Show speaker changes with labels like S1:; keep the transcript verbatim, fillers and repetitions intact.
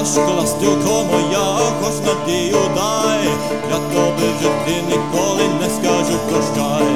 S1: важко, ластівко моя, хоч надію дай, для тобі в житті ніколи не скажу прощай.